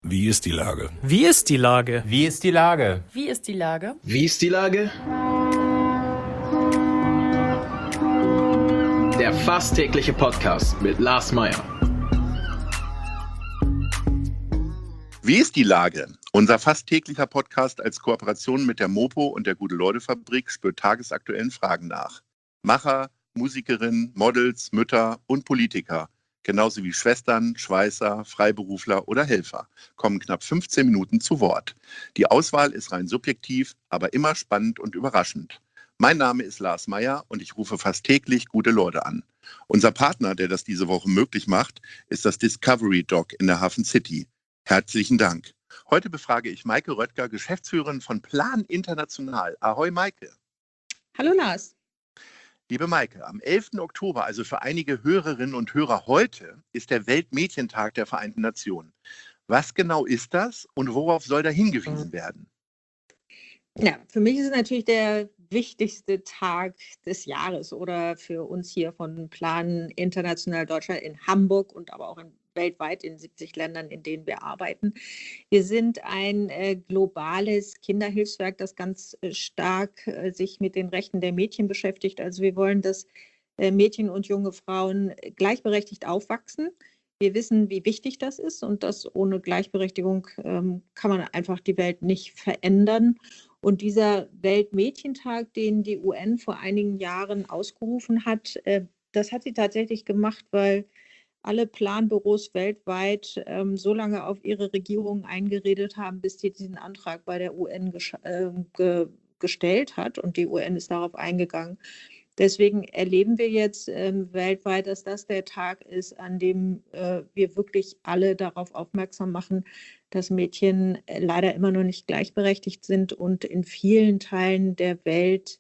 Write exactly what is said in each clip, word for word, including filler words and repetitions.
Wie ist die Lage? Wie ist die Lage? Wie ist die Lage? Wie ist die Lage? Wie ist die Lage? Der fast tägliche Podcast mit Lars Meyer. Wie ist die Lage? Unser fast täglicher Podcast als Kooperation mit der Mopo und der Gute-Leute-Fabrik spürt tagesaktuellen Fragen nach. Macher, Musikerinnen, Models, Mütter und Politiker, genauso wie Schwestern, Schweißer, Freiberufler oder Helfer, kommen knapp fünfzehn Minuten zu Wort. Die Auswahl ist rein subjektiv, aber immer spannend und überraschend. Mein Name ist Lars Meyer und ich rufe fast täglich gute Leute an. Unser Partner, der das diese Woche möglich macht, ist das Discovery Dog in der Hafen City. Herzlichen Dank. Heute befrage ich Maike Röttger, Geschäftsführerin von Plan International. Ahoi Maike. Hallo Lars. Liebe Maike, am elften Oktober, also für einige Hörerinnen und Hörer heute, ist der Weltmädchentag der Vereinten Nationen. Was genau ist das und worauf soll da hingewiesen werden? Ja, für mich ist es natürlich der wichtigste Tag des Jahres oder für uns hier von Plan International Deutschland in Hamburg und aber auch in, weltweit in siebzig Ländern, in denen wir arbeiten. Wir sind ein äh, globales Kinderhilfswerk, das ganz äh, stark äh, sich mit den Rechten der Mädchen beschäftigt. Also wir wollen, dass äh, Mädchen und junge Frauen gleichberechtigt aufwachsen. Wir wissen, wie wichtig das ist und dass ohne Gleichberechtigung ähm, kann man einfach die Welt nicht verändern. Und dieser Weltmädchentag, den die U N vor einigen Jahren ausgerufen hat, äh, das hat sie tatsächlich gemacht, weil alle Planbüros weltweit ähm, so lange auf ihre Regierungen eingeredet haben, bis sie diesen Antrag bei der U N äh, ge gestellt hat und die U N ist darauf eingegangen. Deswegen erleben wir jetzt ähm, weltweit, dass das der Tag ist, an dem äh, wir wirklich alle darauf aufmerksam machen, dass Mädchen äh, leider immer noch nicht gleichberechtigt sind und in vielen Teilen der Welt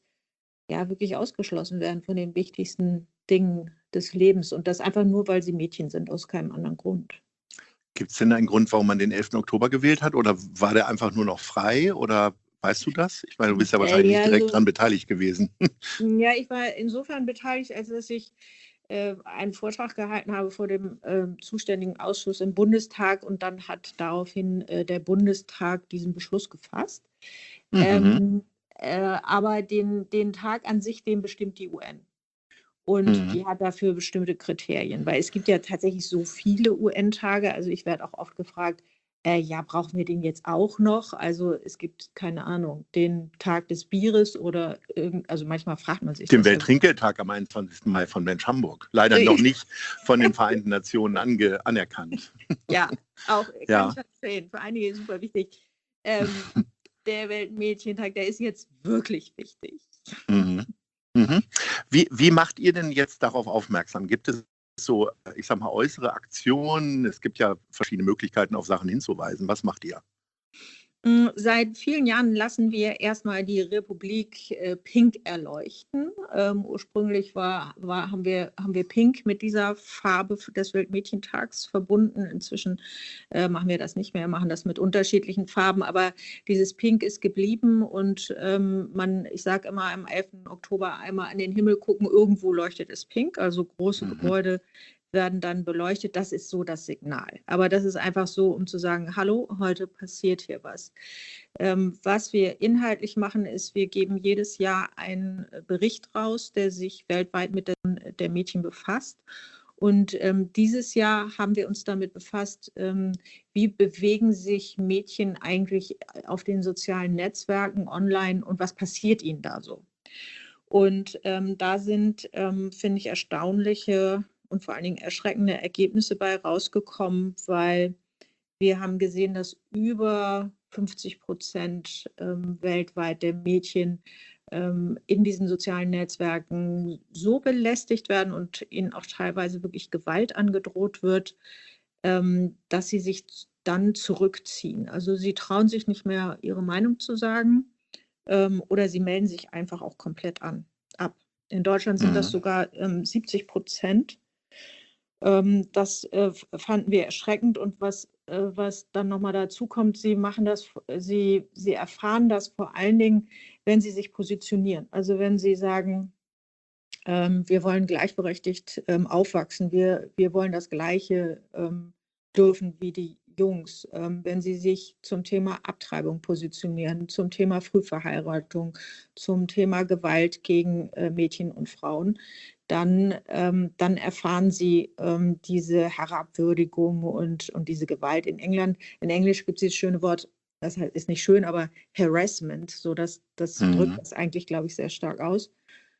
ja wirklich ausgeschlossen werden von den wichtigsten Dingen des Lebens. Und das einfach nur, weil sie Mädchen sind, aus keinem anderen Grund. Gibt es denn einen Grund, warum man den elften Oktober gewählt hat? Oder war der einfach nur noch frei? Oder weißt du das? Ich meine, du bist ja wahrscheinlich äh, ja, nicht direkt also, dran beteiligt gewesen. Ja, ich war insofern beteiligt, als dass ich äh, einen Vortrag gehalten habe vor dem äh, zuständigen Ausschuss im Bundestag und dann hat daraufhin äh, der Bundestag diesen Beschluss gefasst. Mhm. Ähm, äh, aber den, den Tag an sich, den bestimmt die U N. Und mhm. die hat dafür bestimmte Kriterien, weil es gibt ja tatsächlich so viele U N-Tage. Also ich werde auch oft gefragt, äh, ja, brauchen wir den jetzt auch noch? Also es gibt, keine Ahnung, den Tag des Bieres oder, irgend, also manchmal fragt man sich. Den Welttrinkgeldtag am einundzwanzigsten Mai von Mensch Hamburg. Leider noch nicht von den Vereinten Nationen ange anerkannt. Ja, auch kann ja. ich verstehen. Für einige super wichtig. Ähm, der Weltmädchentag, der ist jetzt wirklich wichtig. Mhm. Mhm. Wie, wie macht ihr denn jetzt darauf aufmerksam? Gibt es so, ich sag mal, äußere Aktionen? Es gibt ja verschiedene Möglichkeiten, auf Sachen hinzuweisen. Was macht ihr? Seit vielen Jahren lassen wir erstmal die Republik äh, pink erleuchten. Ähm, ursprünglich war, war, haben, wir, haben wir pink mit dieser Farbe des Weltmädchentags verbunden. Inzwischen äh, machen wir das nicht mehr, machen das mit unterschiedlichen Farben. Aber dieses Pink ist geblieben und ähm, man, ich sage immer am elften Oktober einmal an den Himmel gucken, irgendwo leuchtet es pink, also große mhm. Gebäude werden dann beleuchtet. Das ist so das Signal. Aber das ist einfach so, um zu sagen, hallo, heute passiert hier was. Ähm, was wir inhaltlich machen, ist, wir geben jedes Jahr einen Bericht raus, der sich weltweit mit den, der Mädchen befasst. Und ähm, dieses Jahr haben wir uns damit befasst, ähm, wie bewegen sich Mädchen eigentlich auf den sozialen Netzwerken online und was passiert ihnen da so. Und ähm, da sind, ähm, finde ich, erstaunliche und vor allen Dingen erschreckende Ergebnisse bei rausgekommen, weil wir haben gesehen, dass über fünfzig Prozent ähm, weltweit der Mädchen ähm, in diesen sozialen Netzwerken so belästigt werden und ihnen auch teilweise wirklich Gewalt angedroht wird, ähm, dass sie sich dann zurückziehen. Also sie trauen sich nicht mehr, ihre Meinung zu sagen ähm, oder sie melden sich einfach auch komplett an, ab. In Deutschland sind mhm. das sogar ähm, siebzig Prozent. Ähm, das äh, fanden wir erschreckend und was, äh, was dann nochmal dazu kommt, sie machen das, sie, sie erfahren das vor allen Dingen, wenn sie sich positionieren. Also wenn sie sagen, ähm, wir wollen gleichberechtigt ähm, aufwachsen, wir, wir wollen das Gleiche ähm, dürfen wie die Jungs, ähm, wenn sie sich zum Thema Abtreibung positionieren, zum Thema Frühverheiratung, zum Thema Gewalt gegen äh, Mädchen und Frauen, dann, ähm, dann erfahren sie ähm, diese Herabwürdigung und, und diese Gewalt. In England, in Englisch gibt es dieses schöne Wort, das ist nicht schön, aber Harassment, so dass das drückt Mhm. das eigentlich, glaube ich, sehr stark aus.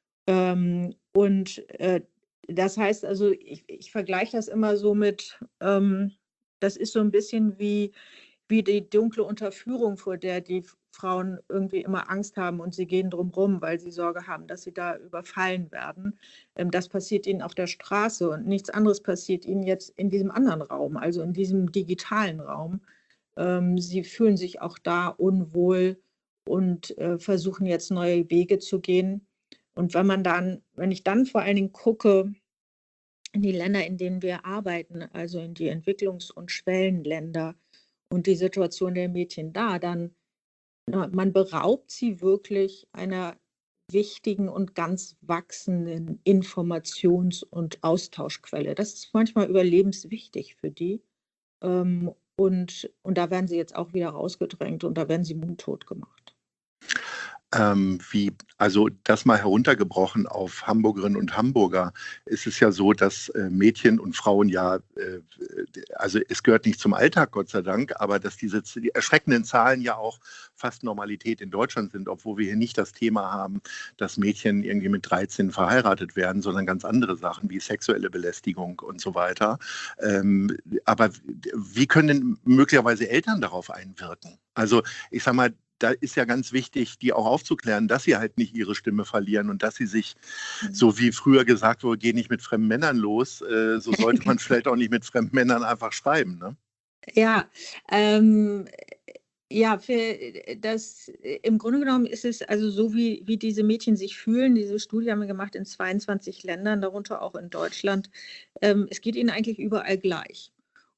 Ähm, und äh, das heißt also, ich, ich vergleiche das immer so mit, ähm, das ist so ein bisschen wie, wie die dunkle Unterführung, vor der die Frauen irgendwie immer Angst haben und sie gehen drum rum, weil sie Sorge haben, dass sie da überfallen werden. Ähm, das passiert ihnen auf der Straße und nichts anderes passiert ihnen jetzt in diesem anderen Raum, also in diesem digitalen Raum. Ähm, sie fühlen sich auch da unwohl und äh, versuchen jetzt neue Wege zu gehen. Und wenn man dann, wenn ich dann vor allen Dingen gucke in die Länder, in denen wir arbeiten, also in die Entwicklungs- und Schwellenländer und die Situation der Mädchen da, dann na, man beraubt sie wirklich einer wichtigen und ganz wachsenden Informations- und Austauschquelle. Das ist manchmal überlebenswichtig für die. Ähm, und, und da werden sie jetzt auch wieder rausgedrängt und da werden sie mundtot gemacht. Ähm, wie, also das mal heruntergebrochen auf Hamburgerinnen und Hamburger, ist es ja so, dass äh, Mädchen und Frauen ja, äh, also es gehört nicht zum Alltag, Gott sei Dank, aber dass diese die erschreckenden Zahlen ja auch fast Normalität in Deutschland sind, obwohl wir hier nicht das Thema haben, dass Mädchen irgendwie mit dreizehn verheiratet werden, sondern ganz andere Sachen wie sexuelle Belästigung und so weiter. Ähm, aber wie können denn möglicherweise Eltern darauf einwirken? Also ich sage mal, da ist ja ganz wichtig, die auch aufzuklären, dass sie halt nicht ihre Stimme verlieren und dass sie sich, so wie früher gesagt wurde, geh nicht mit fremden Männern los, äh, so sollte man vielleicht auch nicht mit fremden Männern einfach schreiben. Ne? Ja, ähm, ja, für das, im Grunde genommen ist es also so, wie, wie diese Mädchen sich fühlen. Diese Studie haben wir gemacht in zweiundzwanzig Ländern, darunter auch in Deutschland. Ähm, es geht ihnen eigentlich überall gleich.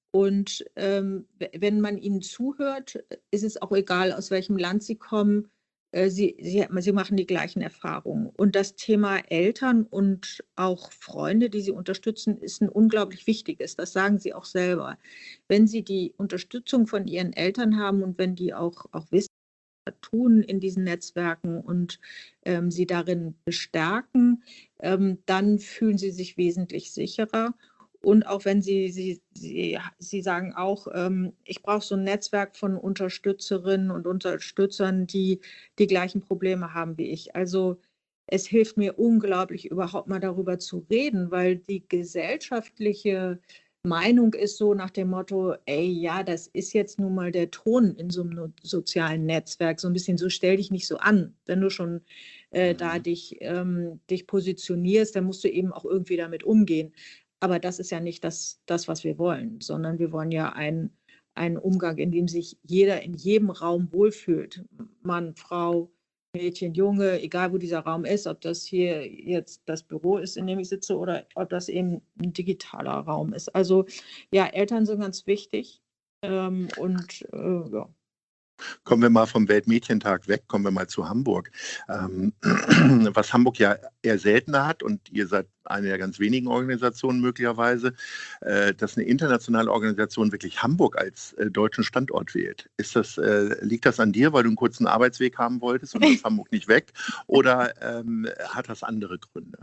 Und ähm, wenn man ihnen zuhört, ist es auch egal, aus welchem Land sie kommen. Äh, sie, sie, sie machen die gleichen Erfahrungen. Und das Thema Eltern und auch Freunde, die sie unterstützen, ist ein unglaublich wichtiges. Das sagen sie auch selber. Wenn sie die Unterstützung von ihren Eltern haben und wenn die auch, auch wissen, was sie tun in diesen Netzwerken und ähm, sie darin bestärken, ähm, dann fühlen sie sich wesentlich sicherer. Und auch wenn Sie, Sie, Sie, Sie sagen auch, ähm, ich brauche so ein Netzwerk von Unterstützerinnen und Unterstützern, die die gleichen Probleme haben wie ich. Also es hilft mir unglaublich, überhaupt mal darüber zu reden, weil die gesellschaftliche Meinung ist so nach dem Motto, ey, ja, das ist jetzt nun mal der Ton in so einem sozialen Netzwerk, so ein bisschen so, stell dich nicht so an. Wenn du schon äh, da Mhm. dich, ähm, dich positionierst, dann musst du eben auch irgendwie damit umgehen. Aber das ist ja nicht das, das was wir wollen, sondern wir wollen ja einen, einen Umgang, in dem sich jeder in jedem Raum wohlfühlt. Mann, Frau, Mädchen, Junge, egal wo dieser Raum ist, ob das hier jetzt das Büro ist, in dem ich sitze, oder ob das eben ein digitaler Raum ist. Also ja, Eltern sind ganz wichtig. Ähm, und äh, ja. Kommen wir mal vom Weltmädchentag weg, kommen wir mal zu Hamburg. Ähm, was Hamburg ja eher seltener hat, und ihr seid eine der ganz wenigen Organisationen möglicherweise, äh, dass eine internationale Organisation wirklich Hamburg als äh, deutschen Standort wählt. Ist das, äh, liegt das an dir, weil du einen kurzen Arbeitsweg haben wolltest und aus Hamburg nicht weg? Oder ähm, hat das andere Gründe?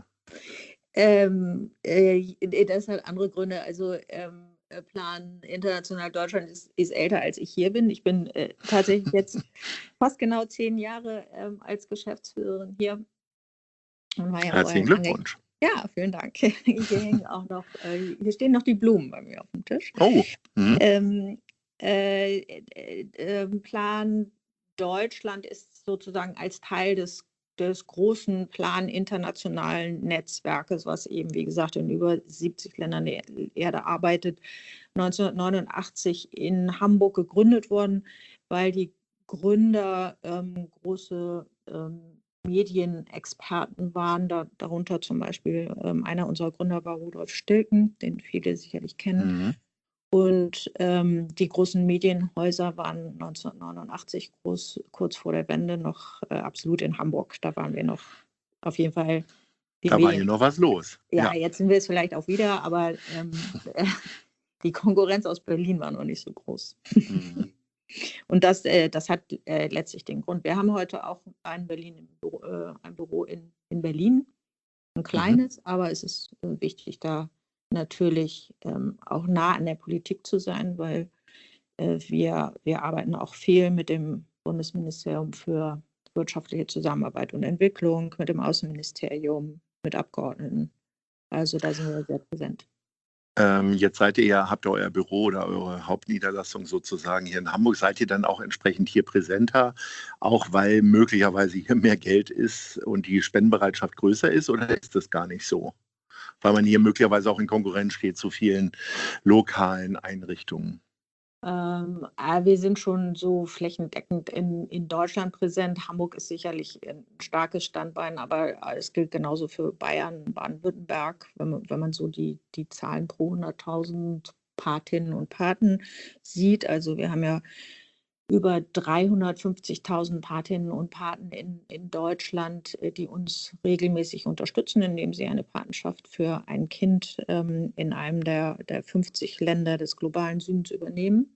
Ähm, äh, das hat andere Gründe. Also ähm, Plan International Deutschland ist, ist älter, als ich hier bin. Ich bin äh, tatsächlich jetzt fast genau zehn Jahre ähm, als Geschäftsführerin hier und war ja vorher Herzlichen lange. Glückwunsch. Ja, vielen Dank. Hier hängen auch noch, äh, hier stehen noch die Blumen bei mir auf dem Tisch. Oh. Mhm. Ähm, äh, äh, äh, Plan Deutschland ist sozusagen als Teil des, des großen Plan internationalen Netzwerkes, was eben, wie gesagt, in über siebzig Ländern der Erde arbeitet, neunzehnhundertneunundachtzig in Hamburg gegründet worden, weil die Gründer ähm, große ähm, Medienexperten waren, da, darunter zum Beispiel ähm, einer unserer Gründer war Rudolf Stilken, den viele sicherlich kennen. Mhm. Und ähm, die großen Medienhäuser waren neunzehnhundertneunundachtzig, groß, kurz vor der Wende, noch äh, absolut in Hamburg. Da waren wir noch auf jeden Fall die Da war Medien. hier noch was los. Ja, Ja. jetzt sind wir es vielleicht auch wieder, aber ähm, die Konkurrenz aus Berlin war noch nicht so groß. Mhm. Und das, äh, das hat äh, letztlich den Grund. Wir haben heute auch ein, Berlin im Büro, äh, ein Büro in, in Berlin, ein kleines, mhm. aber es ist äh, wichtig, da natürlich ähm, auch nah an der Politik zu sein, weil äh, wir, wir arbeiten auch viel mit dem Bundesministerium für wirtschaftliche Zusammenarbeit und Entwicklung, mit dem Außenministerium, mit Abgeordneten. Also da sind wir sehr präsent. Ähm, jetzt seid ihr ja, habt ihr euer Büro oder eure Hauptniederlassung sozusagen hier in Hamburg. Seid ihr dann auch entsprechend hier präsenter, auch weil möglicherweise hier mehr Geld ist und die Spendenbereitschaft größer ist, oder ist das gar nicht so? Weil man hier möglicherweise auch in Konkurrenz steht zu vielen lokalen Einrichtungen. Ähm, wir sind schon so flächendeckend in, in Deutschland präsent. Hamburg ist sicherlich ein starkes Standbein, aber es gilt genauso für Bayern, Baden-Württemberg, wenn man, wenn man so die, die Zahlen pro hunderttausend Patinnen und Paten sieht. Also wir haben ja über dreihundertfünfzigtausend Patinnen und Paten in, in Deutschland, die uns regelmäßig unterstützen, indem sie eine Patenschaft für ein Kind ähm, in einem der, der fünfzig Länder des globalen Südens übernehmen.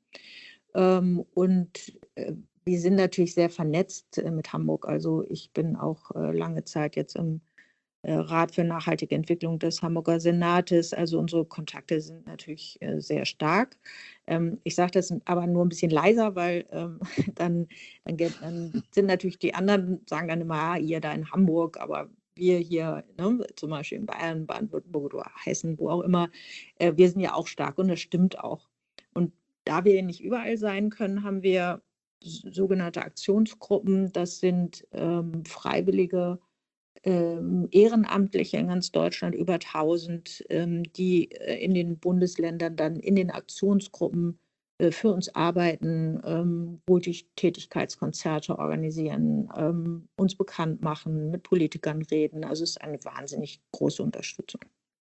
Ähm, und äh, wir sind natürlich sehr vernetzt äh, mit Hamburg. Also ich bin auch äh, lange Zeit jetzt im äh, Rat für nachhaltige Entwicklung des Hamburger Senates. Also unsere Kontakte sind natürlich äh, sehr stark. Ähm, ich sage das aber nur ein bisschen leiser, weil ähm, dann, dann, dann sind natürlich die anderen, sagen dann immer, ah, ihr da in Hamburg, aber wir hier, ne, zum Beispiel in Bayern, Baden-Württemberg oder Hessen, wo auch immer, äh, wir sind ja auch stark und das stimmt auch. Und da wir nicht überall sein können, haben wir sogenannte Aktionsgruppen. Das sind ähm, freiwillige ähm, Ehrenamtliche in ganz Deutschland, über tausend, ähm, die äh, in den Bundesländern dann in den Aktionsgruppen äh, für uns arbeiten, ähm, Wohltätigkeitskonzerte organisieren, ähm, uns bekannt machen, mit Politikern reden. Also es ist eine wahnsinnig große Unterstützung.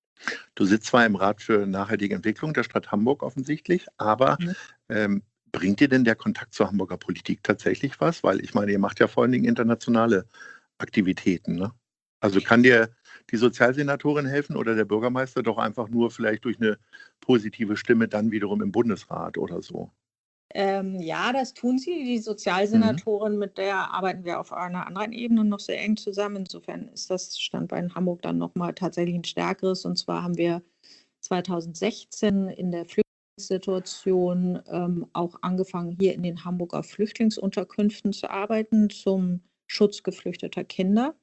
Du sitzt zwar im Rat für nachhaltige Entwicklung der Stadt Hamburg offensichtlich, aber mhm. ähm, bringt dir denn der Kontakt zur Hamburger Politik tatsächlich was? Weil ich meine, ihr macht ja vor allen Dingen internationale Aktivitäten, ne? Also kann dir die Sozialsenatorin helfen oder der Bürgermeister doch einfach nur vielleicht durch eine positive Stimme dann wiederum im Bundesrat oder so? Ähm, ja, das tun sie. Die Sozialsenatorin, mhm. mit der arbeiten wir auf einer anderen Ebene noch sehr eng zusammen. Insofern ist das Standbein Hamburg dann nochmal tatsächlich ein stärkeres. Und zwar haben wir zweitausendsechzehn in der Flüchtlingssituation ähm, auch angefangen, hier in den Hamburger Flüchtlingsunterkünften zu arbeiten zum Schutz geflüchteter Kinder.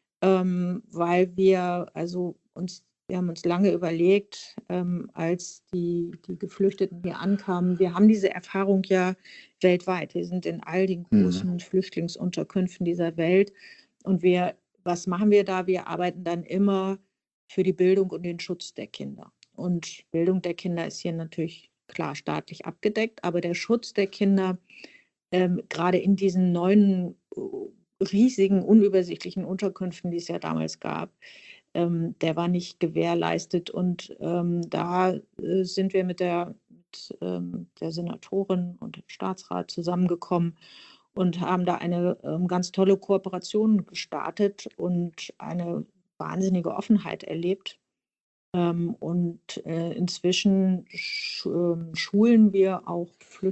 Ähm, weil wir also uns, wir haben uns lange überlegt, ähm, als die, die Geflüchteten hier ankamen, wir haben diese Erfahrung ja weltweit. Wir sind in all den großen mhm. Flüchtlingsunterkünften dieser Welt und wir, was machen wir da? Wir arbeiten dann immer für die Bildung und den Schutz der Kinder. Und Bildung der Kinder ist hier natürlich klar staatlich abgedeckt, aber der Schutz der Kinder, ähm, gerade in diesen neuen riesigen, unübersichtlichen Unterkünften, die es ja damals gab, ähm, der war nicht gewährleistet. Und ähm, da äh, sind wir mit der, mit, ähm, der Senatorin und dem Staatsrat zusammengekommen und haben da eine ähm, ganz tolle Kooperation gestartet und eine wahnsinnige Offenheit erlebt. Ähm, und äh, inzwischen sch äh, schulen wir auch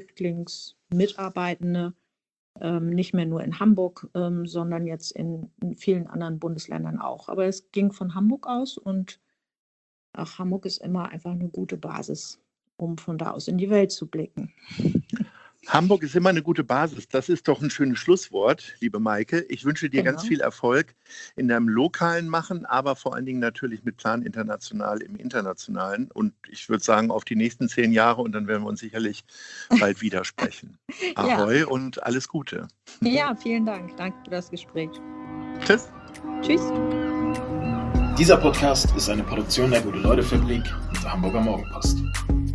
Flüchtlingsmitarbeitende, Ähm, nicht mehr nur in Hamburg, ähm, sondern jetzt in, in vielen anderen Bundesländern auch. Aber es ging von Hamburg aus und ach, Hamburg ist immer einfach eine gute Basis, um von da aus in die Welt zu blicken. Hamburg ist immer eine gute Basis. Das ist doch ein schönes Schlusswort, liebe Maike. Ich wünsche dir genau. ganz viel Erfolg in deinem lokalen Machen, aber vor allen Dingen natürlich mit Plan International im Internationalen. Und ich würde sagen, auf die nächsten zehn Jahre und dann werden wir uns sicherlich bald wieder sprechen. Ahoi ja. und alles Gute. Ja, vielen Dank. Danke für das Gespräch. Tschüss. Tschüss. Dieser Podcast ist eine Produktion der Gute-Leute-Fabrik und der Hamburger Morgenpost.